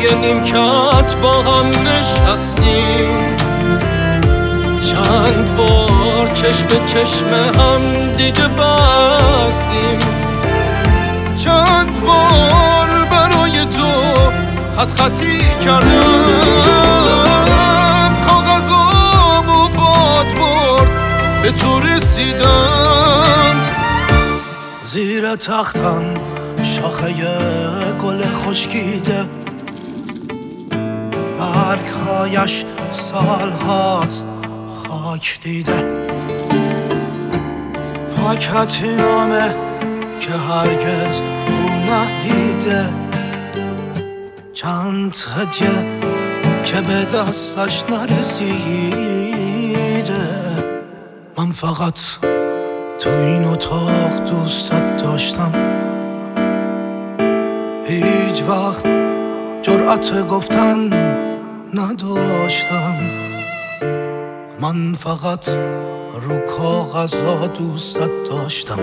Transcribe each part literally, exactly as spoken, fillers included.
روی نیمکت با هم نشستیم، چند بار چشم به چشم هم دیگه بستیم، چند بار برای تو خط خطی کردم، کاغذامو باد برد به تو رسیدم. زیر تختم شاخه گل خشکیده، برگهایش سال هاست خاک دیده، پاکتی نامه که هرگز او ندیده، چند هدیه که به دستش نرسیده. من فقط تو این اتاق دوستت داشتم، هیچ وقت جرأت گفتن نداشتم. من فقط رو کاغذها دوستت داشتم،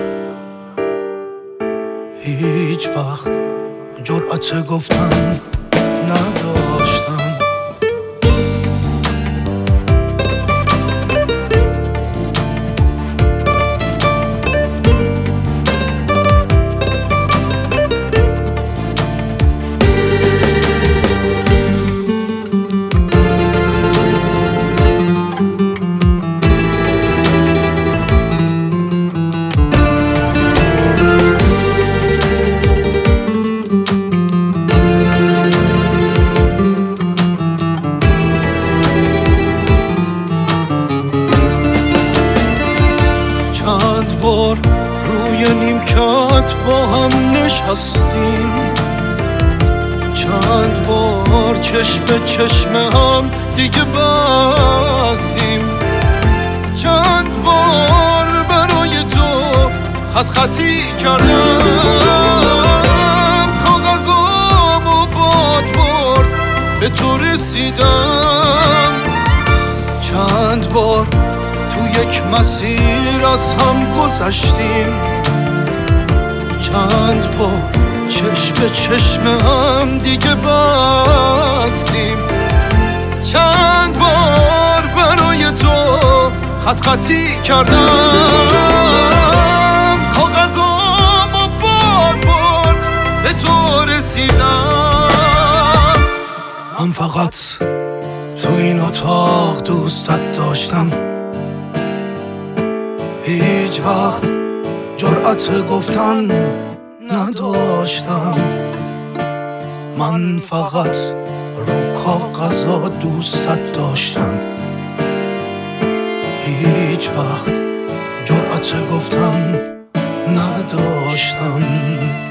هیچ وقت جرأت گفتن نداشتم. چند بار روی نیمکت با هم نشستیم، چند بار چشم به چشم هم دیگه بستیم، چند بار برای تو خط خطی کردم، کاغذامو باد برد به تو رسیدم. چند بار تو یک مسیر از هم گذشتیم، چند بار چشم به چشم هم دیگه بستیم، چند بار برای تو خط خطی کردم، کاغذامو باد برد به تو رسیدم. من فقط تو این اتاق دوستت داشتم، هیچ وقت جرأت گفتن نداشتم. من فقط رو کاغذها دوستت داشتم، هیچ وقت جرأت گفتن نداشتم.